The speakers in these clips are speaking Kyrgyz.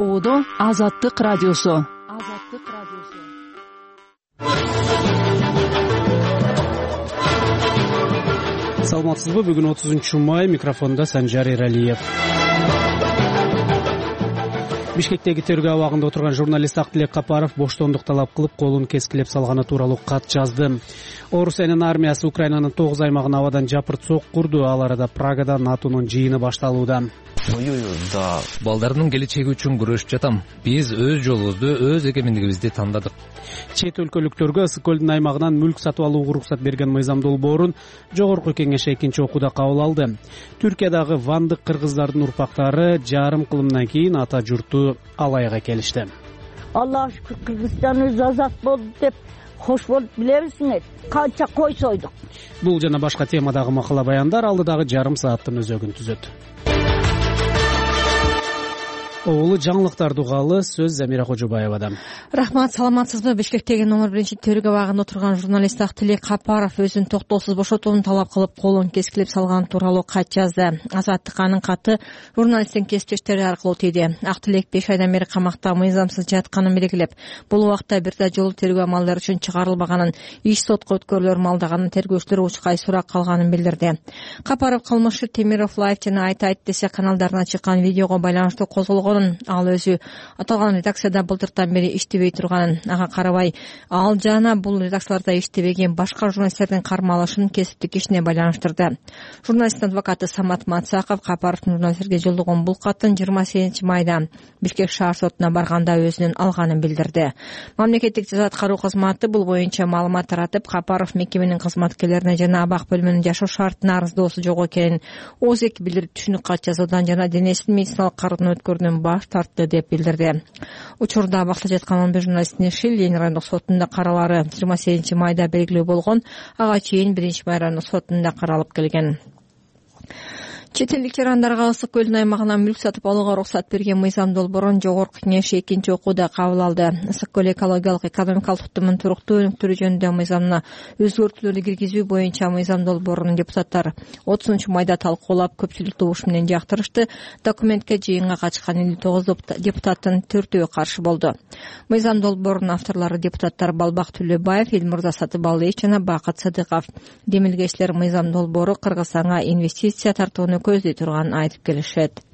Оодо Азаттык радиосу. Саламатсызбы? Бүгүн 30 май, микрофонда Санжар Эралиев. Бишкектеги тергөө абагында отурган журналист Актилек Капаров боштондук талап кылып, колун кескилеп салганы тууралуу кат жазды. Орусиянын армиясы Украинанын 9 аймагын абадан жапырт соккурду. Ал арада Прагада НАТОнун жыйыны башталууда. Балдардын келечеги үчүн күрөшүп жатам. Биз өз жолубузду, өз эгемендигибизди тандадык. Чет өлкөлүктөргө Ысык көлдүн аймагынан мүлк сатып алууга уруксат берген мыйзам долбоорун Жогорку Кеңеш экинчи окууда кабыл алды. Түркиядагы вандык кыргыздардын урпактары жарым кылымдан кийин ата журту Алайга келишти. Аллах шүкүр, Кыргызстан өз азат болду деп хош болуп билебизиңер. Канча кой сойдук. Бул жана башка темадагы макала баяндар алдыдагы жарым сааттын өзөгүн түзөт. Оолу жаңылыктарды угалы, сөз Замира Кожобаевадан. Рахмат, саламатсызбы? Бишкектеги номер 1 тергөө абагында отурган журналист Актилек Капаров өзүн токтоосуз бошотууну талап кылып, колун кескилеп салган тууралуу кат жазды. Азаттык анын каты журналисттин кесиптештери аркылуу тийди. Актилек 5 айдан бери камакта мыйзамсыз жатканын белгилеп, бул убакта бир да жолу тергөө амалдары үчүн чыгарылбаганын, иш сотко өткөрүлөр малдаганын, тергөөчүлөр учкай сурак калганын билдирди. Капаров кылмышы Темиров Лайв жана Айт десе каналдарына чыккан видеого байланыштуу козголгон. Ал өзү аталган редакцияда былтыртан бери иштебей турганын, ага карабай ал жана бул редакцияларда иштебеген башка журналисттердин кармалышын кесиптик ишине байланыштырды. Журналисттин адвокаты Самат Мацаков Капаровдун журналисттерге жолдогон бул катын 28 майда Бишкек шаар сотуна барганда өзүнүн алганын билдирди. Мамлекеттик жаза аткаруу кызматы бул боюнча маалымат таратып, Капаров мекеменин кызматкерлерине жана абак бөлүмүнүн жашоо шартына арыздоосу жок экенин ооз эки билдирип түшүнүк кат жазуудан жана денесин медициналык кароодон өткөрүүнүн баш тартты деп билдирди. Учурда абактта жаткан 11 журналисттин иши Ленин райондук сотунда каралары 28 майда белгилүү болгон. Ага чейин 1 май райондук сотунда каралып келген. Чет элдик жарандарга Ысык көлдүн аймагынан мүлк сатып алууга уруксат берген мыйзам долбоорун Жогорку Кеңеш экинчи окууда кабыл алды. Ысык көл экологиялык экономикалык туттумун туруктуу өнүктүрүү жөнүндө мыйзамына өзгөртүүлөрдү киргизүү боюнча мыйзам долбоорун депутаттар 30 майда талкуулап, көпчүлүк добуш менен жактырышты. Документке жыйынга катышкан 59 депутаттын 4-өө каршы болду. Мыйзам долбоорунун авторлору депутаттар Балбак Түлөбаев, Элмурза Сатыбалыев жана Бакыт Садыков. Демилгечилер мыйзам долбоору Кыргызстанга инвестиция тартууну көздөй турганын айтып келишет.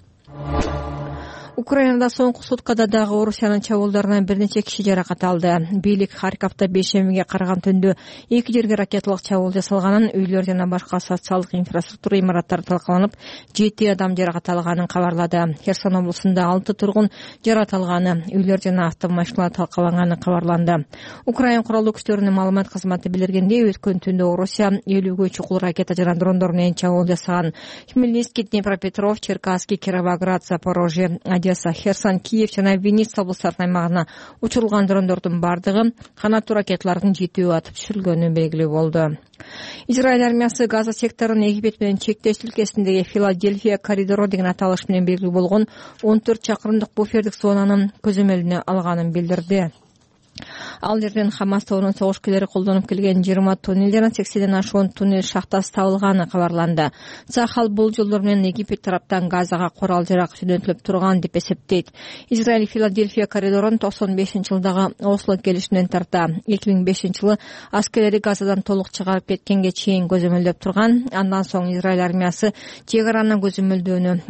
Украинада соңку суткада дагы Орусиянын чабуулдарынан бир нече киши жаракат алды. Бийлик Харьковда бейшембиге караган түндө 2 жерге ракеталык чабуул жасалганын, үйлөр жана башка социалдык инфраструктура имараттары талкаланып, 7 адам жаракат алганын кабарлады. Херсон облусунда 6 тургун жаракат алганы, үйлөр жана автомашиналар талкаланганы кабарланды. Украин куралдуу күчтөрүнүн маалымат кызматы билдиргендей, өткөн түндө Орусия 50гө чукул ракета жана дрондор менен чабуул жасаган. Хмельницкий, Днепропетров, Черкасский, Кировоград, Запорожье, Херсон, Киев жана Винница облустарынын аймагына учурулган дрондордун бардыгы канаттуу ракеталардын 7-өө атып түшүрүлгөнү белгилүү болду. Израиль армиясы Газа секторунун Египет менен чектеш өлкөсүндөгү Филадельфия коридору деген аталыш менен белгилүү болгон 14 чакырымдык буфердик зонанын көзөмөлүнө алганын билдирди. Ал жерден Хамас тобунун согушкерлери колдонуп келген 20 туннель жана 80ден ашуун туннель шахтасы табылганы кабарланды. Цахал бул жолдор менен Египет тараптан Газага курал жарак жөнөтүлүп турган деп эсептейт. Израиль Филадельфия коридорун 95-жылдагы Осло келишиминен тарта 2005-жылы аскерлери Газадан толук чыгарып кеткенге чейин көзөмөлдөп турган. Андан соң Израиль армиясы чек араны көзөмөлдөөнү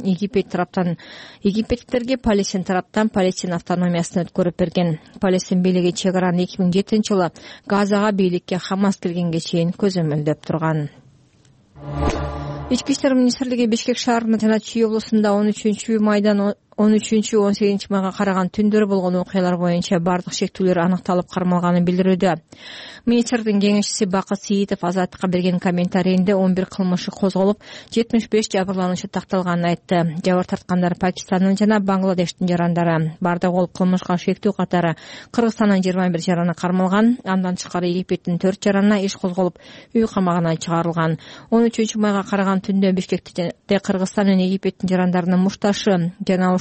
египеттерге Палестин тараптан Палестин автономиясын өткөрүп берген. Палестин бийлиги чек араны 2007-жылы Газага бийликке Хамас келгенге чейин көзөмөлдөп турган. Ички иштер министрлиги Бишкек шаарында жана Чүй облусунда 13 майдан 13-18 майга караган түндөрү болгон окуялар боюнча бардык шектүүлөр аныкталып кармалганын билдирүүдө. Министрдин кеңешчиси Бакыт Сиитов Азаттыкка берген комментарийинде 11 кылмышы козголуп, 75 жабырлануучу такталганын айтты. Жабыр тарткандар Пакистандын жана Бангладештин жарандары. Бардык ол кылмышка шектүү катары Кыргызстандын 21 жараны кармалган. Андан тышкары Египеттин 4 жаранына иш козголуп, үй камагына чыгарылган. 13 майга караган түндө Бишкекте Кыргызстан менен Египеттин жарандарынын мушташы жана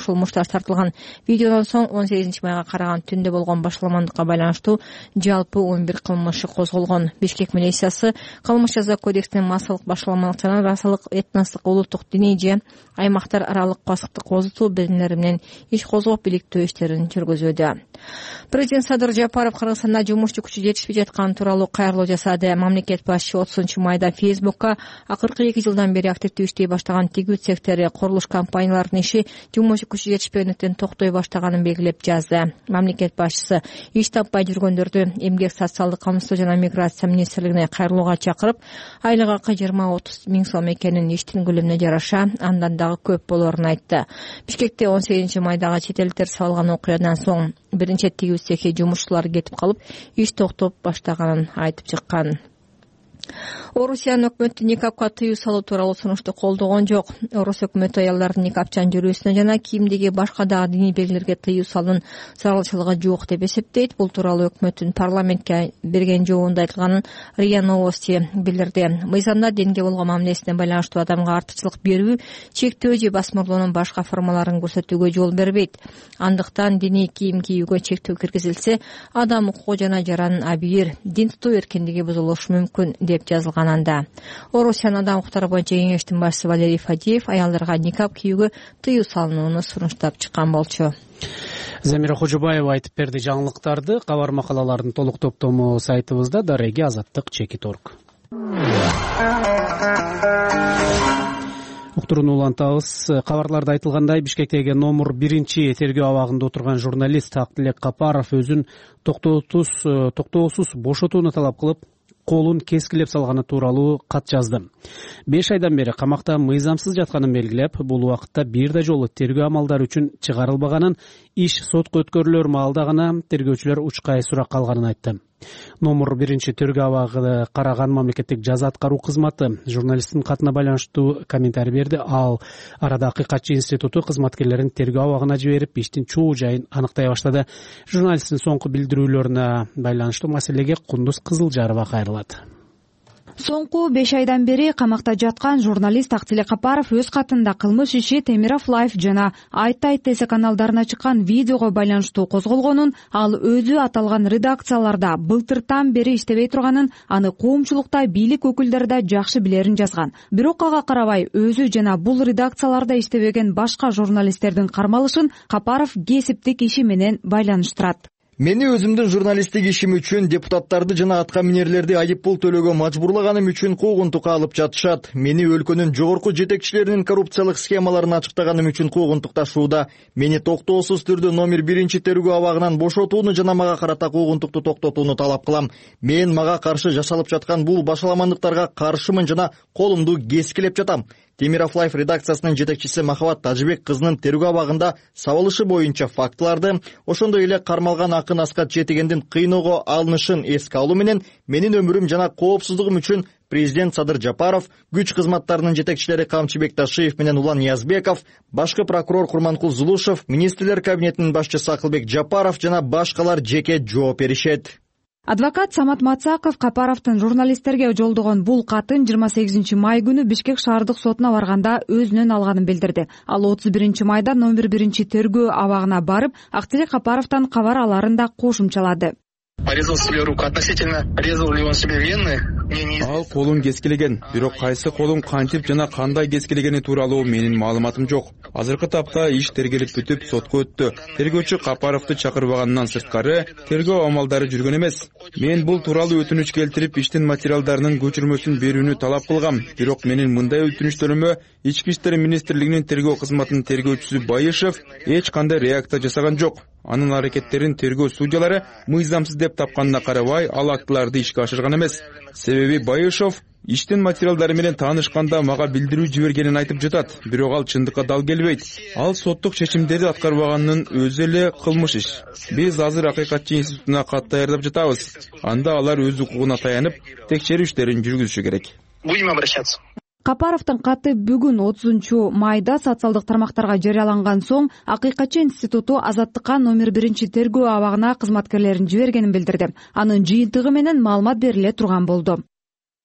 кылмыштар тартылган. Видеодон соң 18 майга караган түндө болгон башаламандыкка байланыштуу жалпы 11 кылмыш козголгон. Бишкек милициясы кылмыш жаза кодексинин массалык башаламандык жана расалык, этностук, улуттук, диний же аймактар аралык пасыктык козутуу билимдери менен иш козгоп иликтөө иштерин жүргүзүүдө. Президент Садыр Жапаров Кыргызстанда жумушчу күчү жетишпей жатканы тууралуу кайрылуу жасады. Мамлекет башчы 30-майда Фейсбукка акыркы 2 жылдан бери активдүү иштей баштаган тигүү сектори, курулуш компанияларынын иши жумушчу күчү жетишпегендиктен токтой баштаганын белгилеп жазды. Мамлекет башчысы иш таппай жүргөндөрдү Эмгек, социалдык камсыздоо жана миграция министрлигине кайрылууга чакырып, айлык акы 20-30 миң сом экенин, иштин көлөмүнө жараша андан дагы көп болоорун айтты. Бишкекте 18-майдагы чет элдиктер сабалган окуядан соң биринчи тигүү цехи жумушчулар кетип калып, иш токтоп баштаганын айтып чыккан. Орусиянын өкмөтү никапка тыюу салуу тууралуу сунушту колдогон жок. Орус өкмөтү аялдардын никапчан жүрүүсүнө жана кийимдеги башка дагы диний белгилерге тыюу салуунун зарылчылыгы жок деп эсептейт. Бул тууралуу өкмөттүн парламентке берген жообунда айтылганын РИА Новости билдирди. Мыйзамда динге болгон мамилесине байланыштуу адамга артыкчылык берүү, чектөө же басмырлоонун башка формаларын көрсөтүүгө жол бербейт. Андыктан диний кийим кийүүгө чектөө киргизилсе, адам укугу жана жаранын абийир, дин тутуу эркиндиги бузулушу мүмкүн деп жазылган анда. Орусиянын адам укуктары боюнча кеңештин башчысы Валерий Фадеев аялдарга никап кийүүгө тыюу салынууну сунуштап чыккан болчу. Замира Хожобаева айтып берди жаңылыктарды. Кабар макалалардын толук топтому сайтыбызда дареги azаттык.org. Уктурууну улантабыз. Кабарларда айтылгандай, Бишкектеги номер 1 тергөө абагында отурган журналист Актилек Капаров өзүн токтоосуз бошотууну талап кылып, колун кескилеп салганы тууралуу кат жазды. 5 айдан бери камакта мыйзамсыз жатканын белгилеп, бул убакытта бир да жолу тергөө амалдары үчүн чыгарылбаганын, иш сотко өткөрүлөр маалда гана тергөөчүлөр учкай сурак калганын айтты. Номер 1 тергөө абагы караган мамлекеттик жаза аткаруу кызматы журналисттин катына байланыштуу комментарий берди. Ал арада Акыйкатчы институту кызматкерлерин тергөө абагына жиберип, иштин чоо жайын аныктай баштады. Журналисттин соңку билдирүүлөрүнө байланыштуу маселеге Кундуз Кызылжарова кайрылат. Соңку 5 айдан бери камакта жаткан журналист Актилек Капаров өз катында кылмыш иши Темиров Лайф жана Айт ТС каналдарына чыккан видеого байланыштуу козголгонун, ал өзү аталган редакцияларда былтыртан бери иштебей турганын, аны коомчулукта бийлик өкүлдөрү да жакшы билерин жазган. Бирок ага карабай өзү жана бул редакцияларда иштебеген башка журналисттердин кармалышын Капаров кесиптик иши менен байланыштырат. Мени өзүмдүн журналисттик ишим үчүн депутаттарды жана атка минерлерди айыппул төлөөгө мажбурлаганым үчүн куугунтукка алып жатышат. Мени өлкөнүн жогорку жетекчилеринин коррупциялык схемаларын ачыктаганым үчүн куугунтукташууда. Мени токтоосуз түрдө номер 1 тергөө абагынан бошотууну жана мага карата куугунтукту токтотууну талап кылам. Мен мага каршы жашалып жаткан бул башаламандыктарга каршымын жана колумду кескилеп жатам. Темиров Лайф редакциясынын жетекчиси Махабат Тажыбек кызынын тергөө абагында сабылышы боюнча фактыларды, ошондой эле кармалган Акын Аскат Четигендин кыйноого алынышын эске алуу менен менин өмүрүм жана коопсуздугум үчүн президент Садыр Жапаров, күч кызматтарынын жетекчилери Камчыбек Ташиев менен Улан Ниязбеков, башкы прокурор Курманкул Зулушев, министрлер кабинетинин башчысы Акылбек Жапаров жана башкалар жеке жооп беришет. Адвокат Самат Мацаков Капаровдун журналисттерге жолдогон бул катын 28 май күнү Бишкек шаардык сотуна барганда өзүнөн алганын билдирди. Ал 31 майда номер 1 тергөө абагына барып, Актилек Капаровдон кабар аларын да кошумчалады. Порезал себе руку. Относительно резал ли он себе вены? Ал колун кескилеген, бирок кайсы колун кантип жана кандай кескилегени тууралуу менин маалыматым жок. Азыркы тапта иш тергелип бүтүп сотко өттү. Тергөөчү Капаровду чакырбагандан сырткары тергөө амалдары жүргөн эмес. Мен бул тууралуу өтүнүч келтирип, иштин материалдарынын көчүрмөсүн берүүнү талап кылгам. Бирок менин мындай өтүнүчтөрүмө Ички иштер министрлигинин тергөө кызматынын тергөөчүсү Байышев эч кандай реакция жасаган жок. Анын аракеттерин тергөө судьялары мыйзамсыз деп тапканына карабай, ал актыларды ишке ашырган эмес. Себеби Байышев иштин материалдары менен таанышканда мага билдирүү жибергенин айтып жатат, бирок ал чындыкка дал келбейт. Ал соттук чечимдерди аткарбаганын өзү эле кылмыш иш. Биз азыр Акыйкатчы институтуна кат даярдап жатабыз. Анда алар өз укугуна таянып, текшерүү иштерин жүргүзүшү керек. Будем обращаться. Капаровдун каты бүгүн 30 майда социалдык тармактарга жарыяланган соң Акыйкатчы институту Азаттыкка номер 1 тергөө абагына кызматкерлерин жибергенин билдирди. Анын жыйынтыгы менен маалымат бериле турган болду.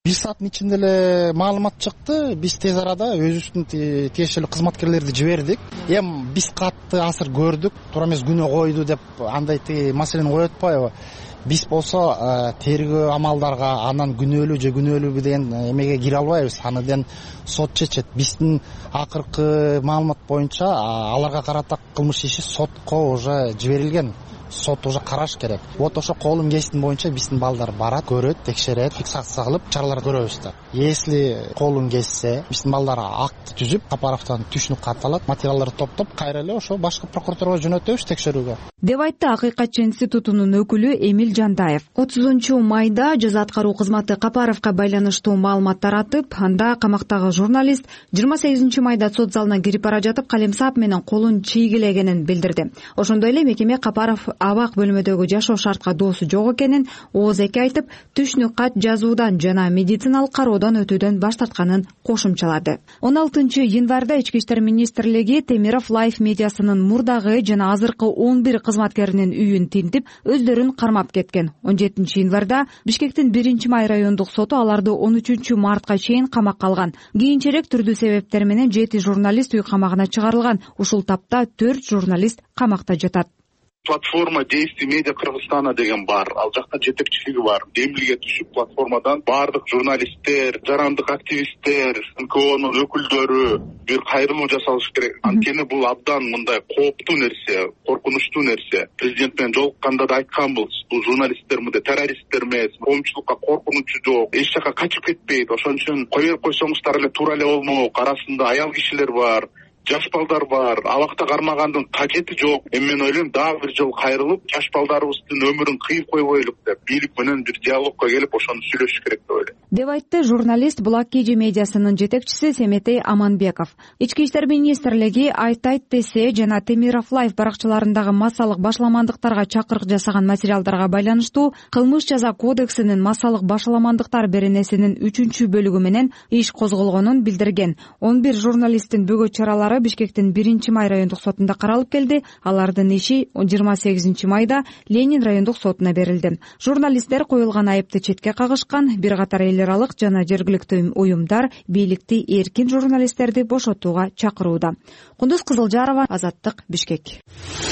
1 сааттын ичинде эле маалымат чыкты. Биз тез арада өзүбүздүн тиешелүү кызматкерлерди жибердик. Эми биз катты асыр көрдүк, туура эмес күнөө койду деп андай маселени коюп атпайбы? Биз болсо тергөө амалдарга анан күнөөлүү же күнөөлүүбү деген эмеге кире албайбыз. Андан сот чечет. Биздин акыркы маалымат боюнча аларга карата кылмыш иши сотко уже жиберилген. Сот уже караш керек. Вот ошо колун кесиптин боюнча биздин балдар барат, көрөт, текшерет, фиксация кылып чаралар көрөбүз да. Если колун кессе, биздин балдар акт түзүп, Капаровдон түшүнүк кат алат, материалдарды топтоп, кайра эле ошо башкы прокуратурага жөнөтөбүз текшерүүгө. Деп айтты Акыйкатчы институтунун өкүлү Эмил Жандаев. 30-майда жаза аткаруу кызматы Капаровго байланыштуу маалымат таратып, анда камактагы журналист 28-майда сот залына кирип бара жатып калемсап менен колун чийгилегенин билдирди. Ошондой эле мекеме Капаров абак бөлмөдөгү жашоо шартка доосу жок экенин ооз эки айтып, түшүнүк кат жазуудан жана медициналык кароодон өтүүдөн баш тартканын кошумчалады. 16-январда Ички иштер министрлиги Темиров Лайф медиасынын мурдагы жана азыркы 11 кызматкеринин үйүн тинтип, өздөрүн кармап кеткен. 17-январда Бишкектин 1-май райондук соту аларды 13-мартка чейин камакка алган. Кийинчерээк түрдүү себептер менен 7 журналист үй камагына чыгарылган. Ушул тапта 4 журналист камакта жатат. Платформа действий медиа Кыргызстана деген бар. Ал жакта жетекчилиги бар. Демилге түшүп платформадан бардык журналисттер, жарандык активисттер, НКОнун өкүлдөрү бир кайрылуу жасалыш керек. Анткени бул абдан мындай кооптуу нерсе, коркунучтуу нерсе. Президент менен жолукканда да айтканбыз. Бул журналисттер мындай террористтер эмес, коомчулукка коркунучу жок, эч жака качып кетпейт. Ошон үчүн кое берип койсоңуздар эле туура эле болмок. Арасында аял кишилер бар, жаш балдар бар, абакта кармагандын кажети жок. Эми мен ойлойм, дагы бир жолу кайрылып, жаш балдарыбыздын өмүрүн кыйып койбойлук деп, бийлик менен бир диалогко келип, ошону сүйлөшүш керек деп ойлойм. Деп айтты журналист Булак Кежи медиасынын жетекчиси Семетей Аманбеков. Ички иштер министрлиги Айт десе жана Темиров Лайф баракчаларындагы массалык башаламандыктарга чакырык жасаган материалдарга байланыштуу Кылмыш жаза кодексинин массалык башаламандыктар беренесинин 3-бөлүгү менен иш козголгонун билдирген. 11 журналисттин бөгөт чаралары Бишкектин 1-май райондук сотунда каралып келди. Алардын иши 28-майда Ленин райондук сотуна берилди. Журналисттер коюлган айыпты четке кагышкан. Бир катар эл аралык жана жергиликтүү уюмдар бийликти эркин журналисттерди бошотууга чакырууда. Кундуз Кызылжарова, Азаттык, Бишкек.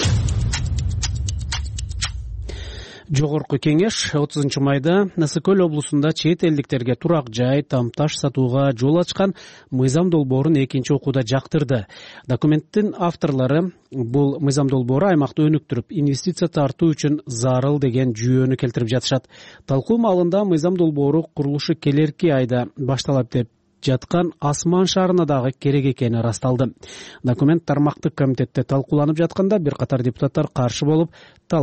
Жогорку кеңеш 30-майда Ысык-Көл облусунда чет элдиктерге турак жай, тамташ сатууга жол ачкан мыйзам долбоорун экинчи окууда жактырды. Документтин авторлору бул мыйзам долбоору аймакты өнүктүрүп, инвестиция тартуу үчүн зарыл деген жүйөнү келтирип жатышат. Талкуу маалында мыйзам долбоору курулушу келерки айда башталат деп жаткан Асман шаарына дагы керек экени ырасталды. Документ тармактык комитетте талкууланып жатканда бир катар депутаттар каршы болуп,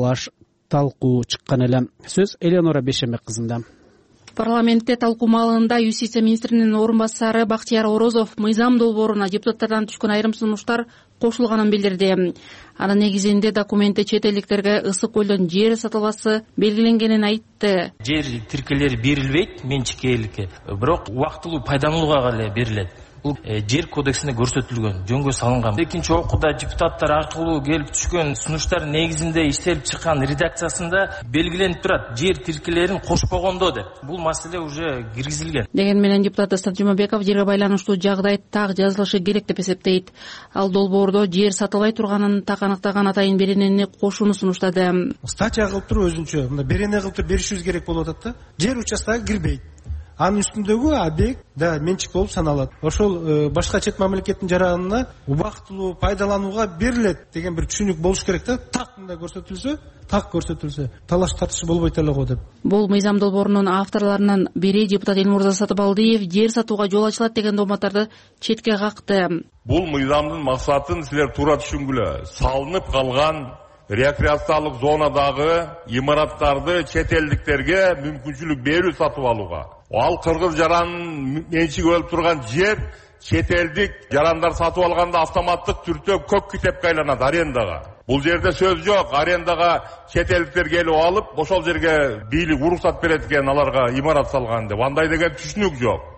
талкуу чыккан эле. Сөз Элеонора Бешемек кызында. Парламентте талкуу маалында юстиция министринин орун басары Бактияр Орозов мыйзам долбооруна депутаттардан түшкөн айрым сунуштар кошулганын билдирди. Анын негизинде документте чет элдиктерге Ысык-Көлдөн жер сатылбасы белгиленгенин айтты. Жер тиркелери берилбейт менчикке элке, бирок убактылуу пайдаланууга эле берилет. Бул жер кодексинде көрсөтүлгөн, жөнгө салынган. Экинчи окууда депутаттар аркылуу келип түшкөн сунуштар негизинде иштелип чыккан редакциясында белгиленип турат, жер тиркелерин кошпогондо деп. Бул маселе уже киргизилген. Деген менен депутат Дастан Жумабеков жерге байланыштуу жагдай так жазылышы керек деп эсептейт. Ал долбоордо жер сатылбай турганын так аныктаган атайын беренени кошууну сунуштады. Статья кылып туруп өзүнчө мына берене кылып туруп беришибиз керек болуп атат да. Жер участогуна кирбейт. Анын үстүндөгү объект да менчик болуп саналат. Ошол башка чет мамлекеттин жаранына убактылуу пайдаланууга берилет деген бир түшүнүк болуш керек да. Так мындай көрсөтүлсө, талаш тартыш болбойт эле го деп. Бул мыйзам долбоорунун авторлорунун бири депутат Элмурза Сатыбалдиев жер сатууга жол ачылат деген дооматтарды четке какты. Бул мыйзамдын максатын силер туура түшүнгүлө. Салынып калган рекреациялык зонадагы имараттарды чет элдиктерге мүмкүнчүлүк берүү сатып алууга. Ал кыргыз жаранын менчиги болуп турган жер чет элдик жарандар сатып алганда автоматтык түрдө көк китепке айланат арендага. Бул жерде сөз жок, арендага чет элдиктер келип алып, ошол жерге бийлик уруксат берет экен аларга имарат салган деп. Андай деген түшүнүк жок.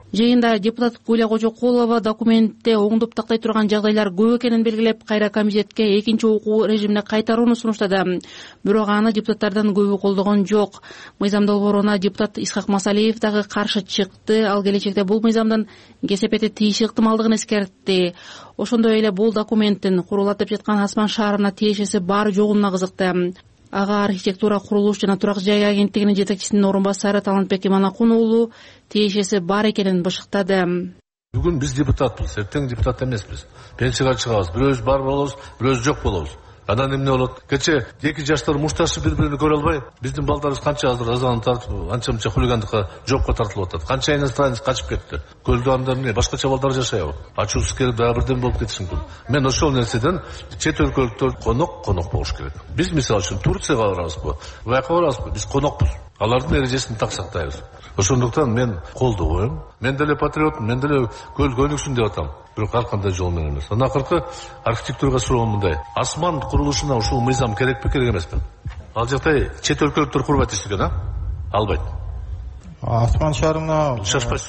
Жыйында депутат Гүлия Кожокулова документте оңдоп тактай турган жагдайлар көп экенин белгилеп, кайра комитетке экинчи окуу режимине кайтарууну сунуштады. Бирок аны депутаттардан көбү колдогон жок. Мыйзам долбооруна депутат Исхак Масалиев дагы каршы чыкты. Ал келечекте бул мыйзамдын кесепети тийиши ыктымалдыгын эскертти. Ошондой эле бул документтин курулатып жаткан Асман шаарына тиешеси бар жогуна кызыкты. Ага архитектура, курулуш жана турак жай агенттигинин жетекчисинин орун басары Талантбек Иманакун уулу тиешеси бар экенин бышыктады. Бүгүн биз депутатпыз, эртең депутат эмеспиз. Пенсияга чыгабыз, бирөөбүз бар болобуз, бирөөбүз жок болобуз. Анан эмне болот? Кече эки жаштар мушташып бири-бирин көрө албай, биздин балдарыбыз канча азыр азан тартып, анча-мынча хулигандыкка жопко тартылып атат. Канча иностранец качып кетти. Көлдө анда эмне, башкача балдар жашайбы? Ачуусу келип дагы бирден болуп кетиши мүмкүн. Мен ошол нерседен чет өлкөлүктөр конок болуш керек. Биз мисалы үчүн Турцияга барабызбы, Баяка барабызбы? Биз конокпуз. Алардын эрежесин так сактайбыз. Ошондуктан мен колдобойм. Мен деле патриотмун, мен деле көнүксүн деп атам. Бирок ар кандай жол менен эмес. Анан акыркы архитектурага суроом мындай. Асман курулушуна ушул мыйзам керекпи, керек эмеспи? Ал жакта чет өлкөлүктөр курбайт эчтеке, албайт. Асман шаарына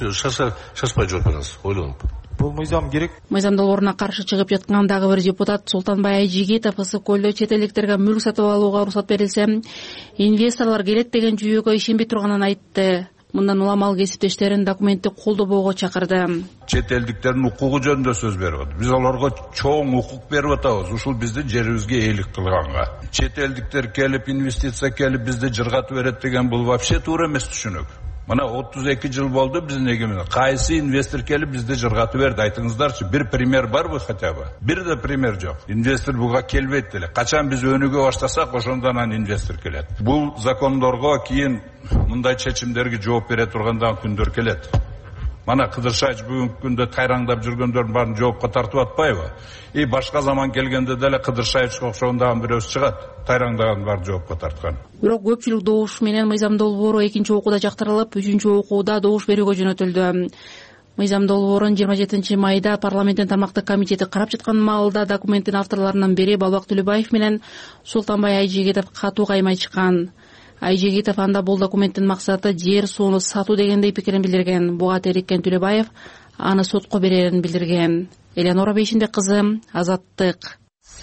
шашпай жооп бериңиз, ойлонуп. Бул мыйзам керек. Мыйзам долбооруна каршы чыгып жаткан дагы бир депутат Султанбай Айжигитов ысык көлдө чет элдиктерге мүлк сатып алууга уруксат берилсе, инвесторлор келет деген жүйөгө ишенбей турганын айтты. Мындан улам ал кесиптештерин документти колдобоого чакырды. Чет элдиктердин укугу жөнүндө сөз берип атат. Биз аларга чоң укук берип атабыз, ушул биздин жерибизге ээлик кылганга. Чет элдиктер келип, инвестиция келип бизди жыргатып берет деген бул вообще туура эмес түшүнүк. Мына 32 жыл болду биздин эгемиздик. Кайсы инвестор келип бизди жыргатып берди? Айтыңыздарчы, бир пример барбы хотя бы? Бир да пример жок. Инвестор буга келбейт деле. Качан биз өнүгө баштасак, ошондон анан инвестор келет. Бул закондорго кийин мындай чечимдерге жооп бере тургандан күндөр келет. Мана Кыдыршайч бүгүнкү күндө тайраңдап жүргөндөрдүн баарын жоопко тартып атпайбы? И башка заман келгенде деле Кыдыршайчка окшогондагы бирөөсү чыгат. Тайраңдаган баарын жоопко тарткан. Бирок көпчүлүк добуш менен мыйзам долбоору экинчи окууда жактырылып, үчүнчү окууда добуш берүүгө жөнөтүлдү. Мыйзам долбоорун 27 майда парламенттин тармактык комитети карап жаткан маалда документтин авторлорунун бири Балбак Төлөбаев менен Султанбай Айжигитов катуу каймай чыккан. Айжигитов анда бул документтин максаты жер сууну сатуу дегендей пикирин билдирген. Буга териккен Төлөбаев аны сотко берерин билдирген. Элеонора Бейшинбек кызы, Азаттык.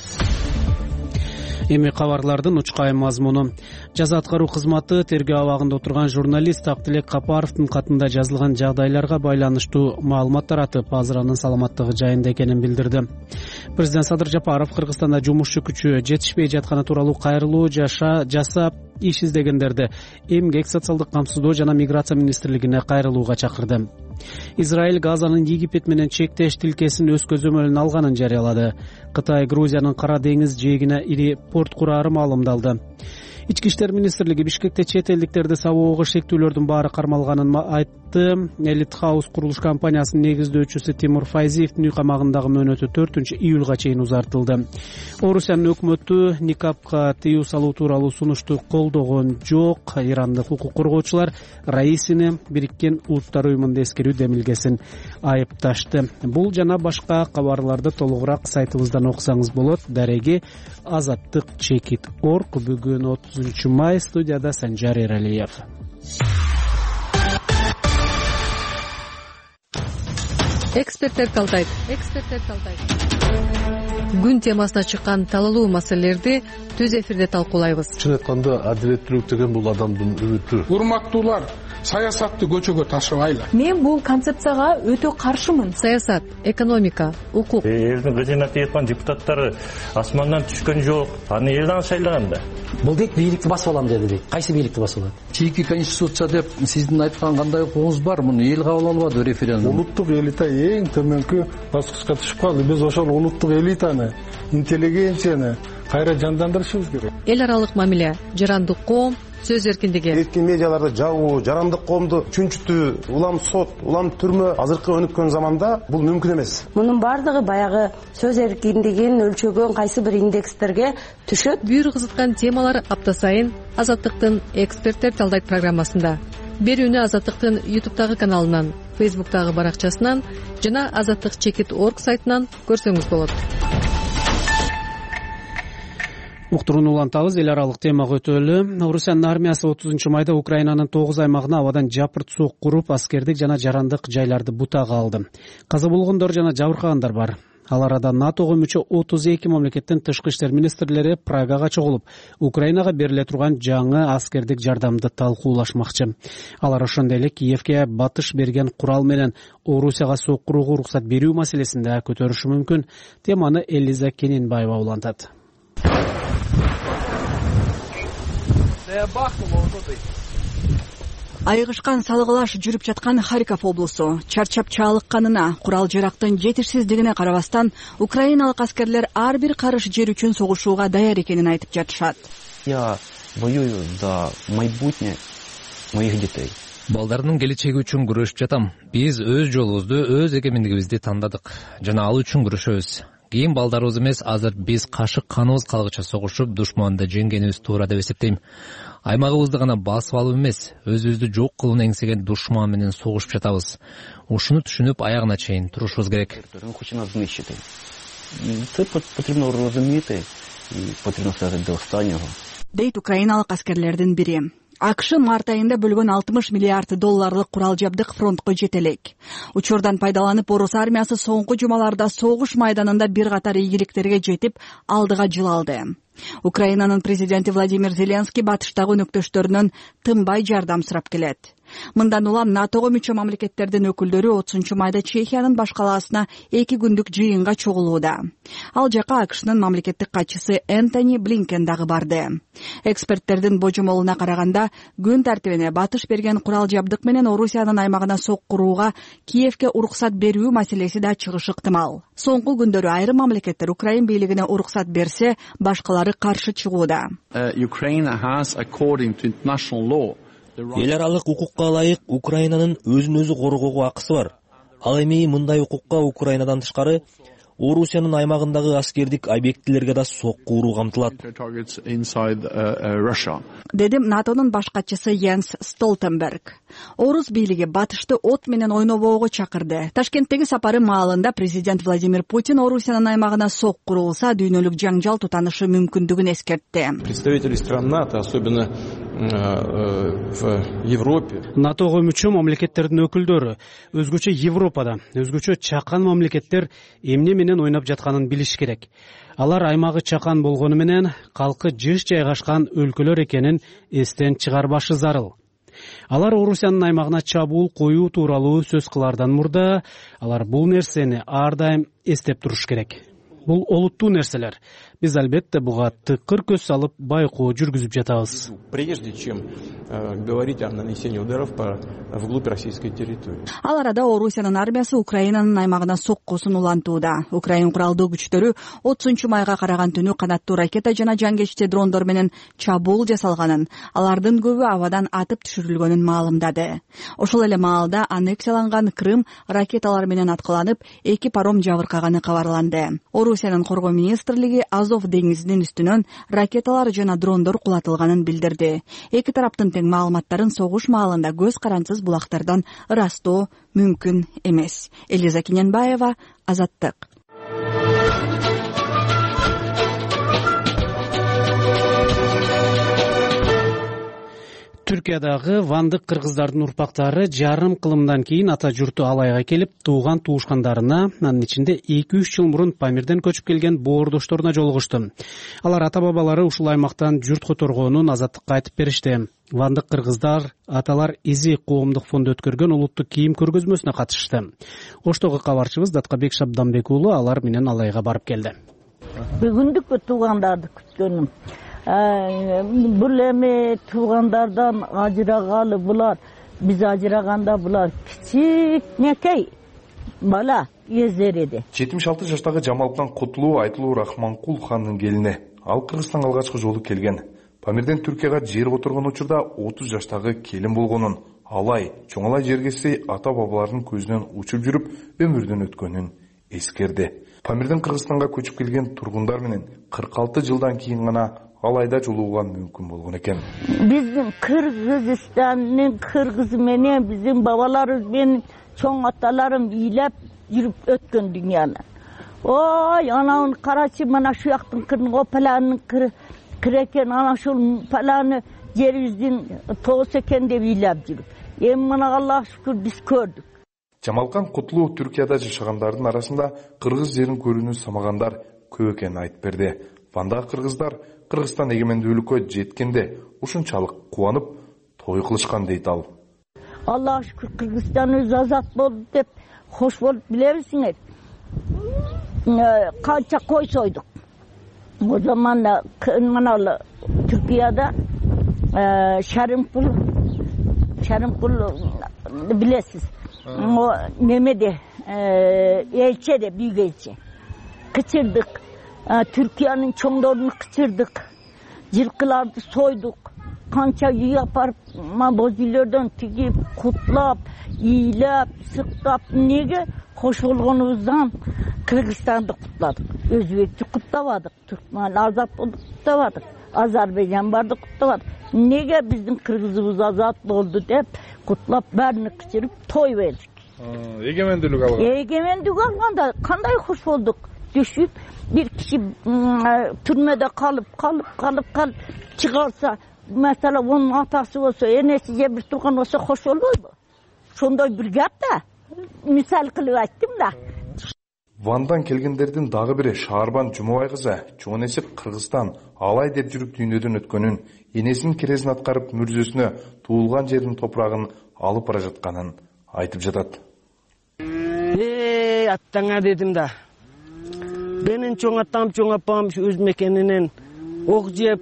Эми кабарлардын учкай мазмуну. Жаза аткаруу кызматы тергөө абагында отурган журналист Актилек Капаровдун катында жазылган жагдайларга байланыштуу маалымат таратып, азыр анын саламаттыгы жайында экенин билдирди. Президент Садыр Жапаров Кыргызстанда жумушчу күчү жетишпей жатканы тууралуу кайрылуу жасап иш издегендерди эмгек, социалдык камсыздоо жана миграция министрлигине кайрылууга чакырды. Израиль Газанын Египет менен чектеш тилкесин өз көзөмөлүнө алганын жарыялады. Кытай Грузиянын Кара деңиз жээгине ири порт курары маалымдалды. Ички иштер министрлиги Бишкекте чет элдиктерди сабоого шектүүлөрдүн баары кармалганын айтты. Элит Хаус курулуш компаниясынын негиздөөчүсү Тимур Файзиевдин үй камагындагы мөөнөтү 4-июлга чейин узартылды. Орусиянын өкмөтү никапка тыюу салуу тууралуу сунушту колдогон жок. Ирандык укук коргоочулар Раисини Бириккен Улуттар уюмунда эскерүү демилгесин айыпташты. Бул жана башка кабарларды толугураак сайтыбыздан окусаңыз болот. Дареги Azattik.org. Бүгүн 30 май, студияда Санжар Эралиев. Эксперттер талдайт. Күн темасына чыккан талалуу маселелерди түз эфирде талкуулайбыз. Чын айтканда адилеттүүлүк деген бул адамдын үмүтү. Урматтуулар, саясатты көчөгө ташыбайлы. Мен бул концепцияга өтө каршымын. Саясат, экономика, укук. Элдин кызына тийган депутаттары асмандан түшкөн жок. Аны элден шайлаган да. Бул дейт бийликти басып алам деди дейт. Кайсы бийликти басып алат? Чийки конституция деп сиздин айткан кандай укугуңуз бар? Муну эл кабыл албады референдум. Улуттук элита эң төмөнкү баскычка түшүп калды. Биз ошол улуттук элитаны, интеллигенцияны кайра жандандырышыбыз керек. Эл аралык мамиле, жарандык коом, сөз эркиндиги. Эркин медиаларды жабуу, жарандык коомду чүнчүтүү, улам сот, улам түрмө азыркы өнүккөн заманда бул мүмкүн эмес. Мунун бардыгы баягы сөз эркиндигин өлчөгөн кайсы бир индекстерге түшөт. Бүйүр кызыткан темалар апта сайын Азаттыктын эксперттер талдайт программасында. Берүүнү Азаттыктын YouTube'тагы каналынан, Facebook'тагы баракчасынан жана Azattik.org сайтынан көрсөңүз болот. Уктурууну улантабыз. Эл аралык темага өтөлү. Орусиянын армиясы 30 майда Украинанын 9 аймагына абадан жапырт сок куруп, аскердик жана жарандык жайларды бутага алды. Каза болгондор жана жабыркагандар бар. Ал арада НАТОго мүчө 32 мамлекеттин тышкы иштер министрлери Прагага чогулуп, Украинага бериле турган жаңы аскердик жардамды талкуулашмакчы. Алар ошондой эле Киевке батыш берген курал менен Орусияга сок курууга уруксат берүү маселесинде көтөрүшү мүмкүн. Теманы Элиза Кененбаева улантат. Айгышкан салгылаш жүрүп жаткан Харьков облусу чарчап чалыкканына, курал жарактын жетишсиздигине карабастан, украиналык аскерлер ар бир карыш жер үчүн согушууга даяр экенин айтып жатышат. Я воюю за майбутнее моих детей. Балдарымдын келечеги үчүн күрөшүп жатам. Биз өз жолубузду, өз эгемендигибизди тандадык жана ал үчүн күрөшөбүз. Кийин балдарыбыз эмес, азыр биз кашык каныбыз калгыча согушуп, душманды жеңгенибиз туура деп эсептейм. Аймагыбызды гана басып алып эмес, өзүбүздү жок кылууну эңсеген душман менен согушуп жатабыз. Ушуну түшүнүп, аягына чейин турушубуз керек. Це потрібно розуміти і потрібно сказати до останнього. Дейт украиналык аскерлердин бири. АКШ март айында бөлгөн 60 миллиард долларлык курал жабдык фронтко жетелек. Учурдан пайдаланып, орус армиясы соңку жумаларда согуш майданында бир катар ийгиликтерге жетип, алдыга жылалды. Украинанын президенти Владимир Зеленский батыштагы өнөктөштөрүнөн тынбай жардам сурап келет. Мындан улам НАТОго мүчө мамлекеттердин өкүлдөрү 30 майда Чехиянын баш калаасына 2 күндүк жыйынга чогулууда. Ал жака АКШнын мамлекеттик катчысы Энтони Блинкен дагы барды. Эксперттердин божомолуна караганда, күн тартибине батыш берген курал жабдык менен Орусиянын аймагына сок курууга Киевке уруксат берүү маселеси да чыгышы ыктымал. Соңку күндөрү айрым мамлекеттер Украин бийлигине уруксат берсе, башкалары каршы чыгууда. Эл аралык укукка ылайык Украинанын өзүн өзү коргоого акысы бар. Ал эми мындай укукка Украинадан тышкары Орусиянын аймагындагы аскердик объектилерге да сок куруу камтылат. Деди НАТОнун баш катчысы Йенс Столтенберг. Орус бийлиги батышты от менен ойнобоого чакырды. Ташкенттеги сапары маалында президент Владимир Путин Орусиянын аймагына сок курулса, дүйнөлүк жаңжал тутанышы мүмкүндүгүн эскертти. Представители стран НАТО, особенно в Европе. НАТОго мүчө мамлекеттердин өкүлдөрү өзгөчө Европада, өзгөчө чакан мамлекеттер эмне менен ойноп жатканын билиш керек. Алар аймагы чакан болгону менен калкы жыш жайгашкан өлкөлөр экенин эстен чыгарбашы зарыл. Алар Орусиянын аймагына чабуул коюу тууралуу сөз кылардан мурда алар бул нерсени ар дайым эстеп туруш керек. Бул олуттуу нерселер. Биз албетте буга тыкыр көз салып байкоо жүргүзүп жатабыз. Прежде чем говорить о нанесении ударов вглубь российской территории. Ал арада Орусиянын армиясы Украинанын аймагына соккусун улантууда. Украин куралдуу күчтөрү 30 майга караган түнү канаттуу ракета жана жангечти дрондор менен чабуул жасалганын, алардын көбү абадан атып түшүрүлгөнүн маалымдады. Ошол эле маалда аннексияланган Крым ракеталар менен аткыланып, 2 паром жабыркаганы кабарланды. Орусиянын коргоо министрлиги Азов деңизинин үстүнөн ракеталар жана дрондор кулатылганын билдирди. Эки тараптын тең маалыматтарын согуш маалында көз карансыз булактардан ырастоо мүмкүн эмес. Элиза Кененбаева, Азаттык. Түркиядагы вандык кыргыздардын урпактары жарым кылымдан кийин ата журту Алайга келип, тууган туушкандарына, анын ичинде 2-3 жыл мурун Памирден көчүп келген боордошторуна жолугушту. Алар ата-бабалары ушул аймактан журт которгонун Азаттыкка айтып беришти. Вандык кыргыздар аталар изи коомдук фонду өткөргөн улуттук кийим көргөзмөсүнө катышты. Оштогу кабарчыбыз Даткабек Шабданбек уулу алар менен Алайга барып келди. Бүгүндүк туугандарды күткөнүм. Бул эми туугандардан ажырагалы булар, биз ажыраганда булар кичикнекей бала эзер эди. 76 жаштагы Жамалкан Кутулуу Айтылуу Рахманкул хандын келини. Ал Кыргызстанга алгачкы жолу келген. Памирден Түркияга жер которгон учурда 30 жаштагы келин болгонун, Алай, чоңалай жергеси ата-бабалардын көзүнөн учуп жүрүп өмүрдөн өткөнүн эскерди. Памирден Кыргызстанга көчүп келген тургундар менен 46 жылдан кийин гана Алайда жолугуга мүмкүн болгон экен. Биздин Кыргызстандын кыргызы менен биздин бабаларыбыз менен чоң аталарым ыйлап жүрүп өткөн дүйнөнү. ой анауны карачы, мына şu жактын кырын о паланын кыры экен, ана ушул паланы жерибиздин тоос экен деп ыйлап жүр. Эми мына Аллага шүкүр биз көрдүк. Жамалкан Кутлуу Түркияда жашагандардын арасында кыргыз жерин көрүүнү самагандар көп экенин айтып берди. Вандагы кыргыздар Кыргызстан эгемендүүлүккө жеткенде ушунчалык кубанып той кылышкан дейт ал. Аллага шүкүр Кыргызстаныбыз азат болду деп хош болуп билебизиңер. Канча кой сойдук. O zaman manalı Türkiye'de Şarimpul bilesiz. O Mehmet'e elçi de büyük elçi. Kıçırdık. Türkiye'nin çoğunlarını kıçırdık. Yılkılardı soyduk. Kança yapar bozillerden tigip, kutlap, iyilap, sıktap. Nege? Hoş olğanımızdan Kırgızistan'da kutladık. Özbekçi kutlamadık. Türkmen azat olduk kutlamadık. Azerbaycan vardı kutlamadık. Nege bizim Kırgızımız azat oldu deyip kutlap bärini kıçırıp toy verdik. Egemendүүлүк алган. Egemendүүлүk alganda kanday hoş olduk. Düşüp bir kişi türmede kalıp çıkarsa, mesela onun atası olsa, enesi bir tuğan olsa hoş olur mu? Şonday bir gap da. Misal kılıp ayttım da. Вандан келгендердин дагы бири Шаарбан Жумабай кызы чоң эсе Кыргызстан алай деп жүрүп дүйнөдөн өткөнүн, энесинин керезин аткарып мүрзөсүнө туулган жердин топурагын алып бара жатканын айтып жатат. Аттаңа дедим да. Менин чоң атам, чоң апам өз мекенинен ок жеп,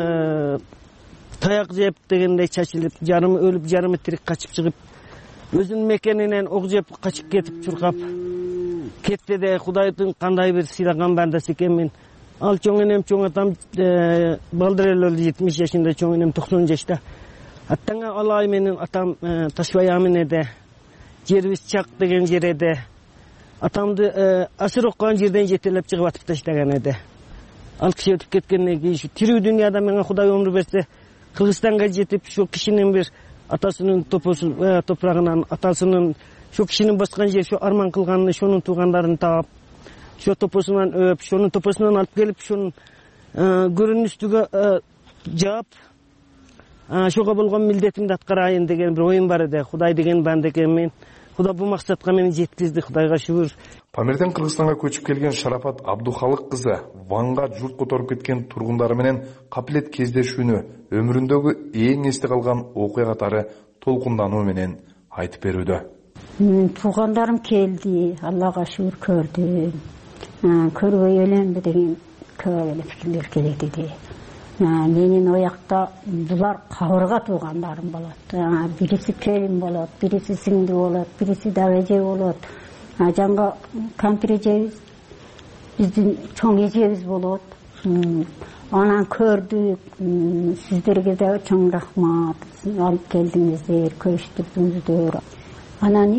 таяк жеп дегендей чачылып, жарымы өлүп, жарымы тирик качып чыгып, өзүнүн мекенинен ок жеп качып кетип чуркап кетти де Кудайдын кандай бир сыйлаган бандасы экенмин. Ал чоң энем, чоң атам балдыр эле 70 жашында, чоң энем 90 жашта. Аттаңа алай менин атам Ташбай Аминеде, жерибиз Чак деген жерде. Атамды асыр оккан жерден жетелеп чыгып атып таштаган эди. Ал киши өтүп кеткенден кийин ушу тирүү дүйнөдө менге Кудай өмүр берсе, Кыргызстанга жетип, шу кишинин бир атасынын топурагынан, атасынын şu kişinin баскан жер, şu арман кылганын, şonun туугандарын таап, şu топосунан öp, şonun топосунан алып келип, şonun көрүнүн үстүгө жаап, şoga болгон милдетимди аткарайын деген бир оюм бар эди. Кудай деген банда экенмин. Кудай бул максатка мени жеткизди, Кудайга шүгүр. Памирден Кыргызстанга көчүп келген Шарапат Абдухалык кызы Ванга журт которуп кеткен тургундары менен капилет кездешүүнү өмүрүндөгү эң эсте калган окуя катары толкундануу менен айтып берүүдө. Туғандарым келді, Аллаға шүгір көрдім. Көрбей өлемді деген көп пікірлер келеді де. Менің ояқта бұлар қауырға туғандарым болады. Бірісі келін болады, бірісі сіңді болады, бірісі дәвеже болады. Жаңға кәмпір ежебіз, біздің чоң ежебіз болады. Анан көрдік, сіздерге де чоң рахмат, алып келдіңіздер, көштірдіңіздер. Анан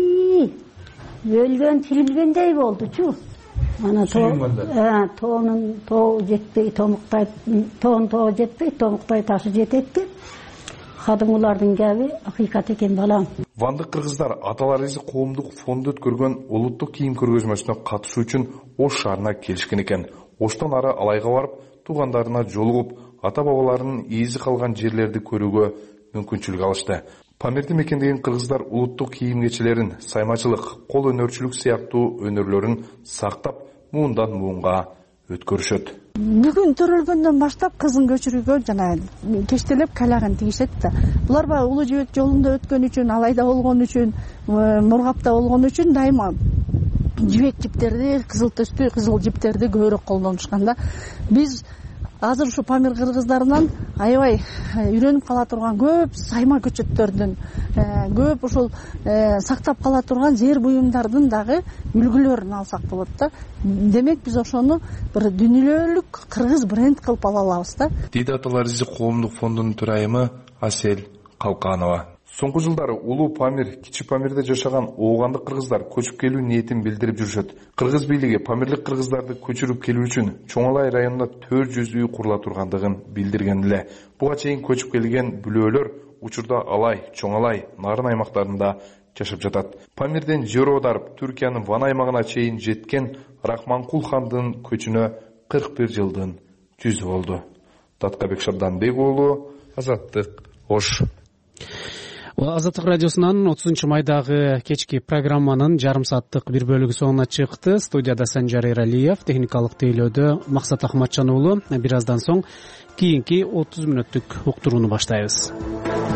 өлгөн тирилгендей болду чу. Ана тоонун жетпей, томуктай, тоо жетпей, томуктай ташы жетет деп. Кадымгылардын кеби акыйкат экен балам. Вандык кыргыздар Аталарыбыз коомдук фонду өткөргөн улуттук кийим көргөзмөсүнө катышуу үчүн Ош шаарына келишкен экен. Оштон ары Алайга барып, туугандарына жолугуп, ата-бабаларынын ийизи калган жерлерди көрүүгө мүмкүнчүлүк алышты. Памирди мекендеген кыргыздар улуттук кийим кечелерин, саймачылык, кол өнөрчүлүк сыяктуу өнөрлөрүн сактап, муундан муунга өткөрүшөт. Бүгүн төрөлгөндөн баштап кызын көчүрүүгө жана кечтелеп калагын тигишет да. Булар баягы улуу жибек жолунда өткөн үчүн, Алайда болгон үчүн, Мургапта болгон үчүн дайыма жибек жиптерди, кызыл төстүү, кызыл жиптерди көбүрөөк колдонушкан да. Биз азыр ушу Памир кыргыздарынан аябай үйрөнүп кала турган көп сайма көчөттөрдүн, көп ушул сактап кала турган зээр буюмдардын дагы үлгүлөрүн алсак болот да. Демек биз ошону бир дүйнөлүк кыргыз бренд кылып ала алабыз да. Дейди Аталарыбыз коомдук фондунун төрайымы Асел Калканова. Соңку жылдары улуу Памир, Кичи Памирде жашаган оогандык кыргыздар көчүп келүү ниетин билдирип жүрүшөт. Кыргыз бийлиги памирлик кыргыздарды көчүрүп келүү үчүн Чоңалай районунда 400 үй курула тургандыгын билдирген эле. Буга чейин көчүп келген бүлөөлөр учурда Алай, Чоңалай, Нарын аймактарында жашап жатат. Памирден жер аударып, Түркиянын Ван аймагына чейин жеткен Рахманкул хандын көчүнө 41 жылдын жүзү болду. Таткабек Шабданбек уулу, Азаттык, Ош. Азаттык радиосунан 30 майдагы кечки программанын жарым сааттык бир бөлүгү соңуна чыкты. Студияда Санжар Эралиев, техникалык тейлөөдө Максат Ахматжан уулу. Бир аздан соң кийинки 30 мүнөттүк уктурууну баштайбыз.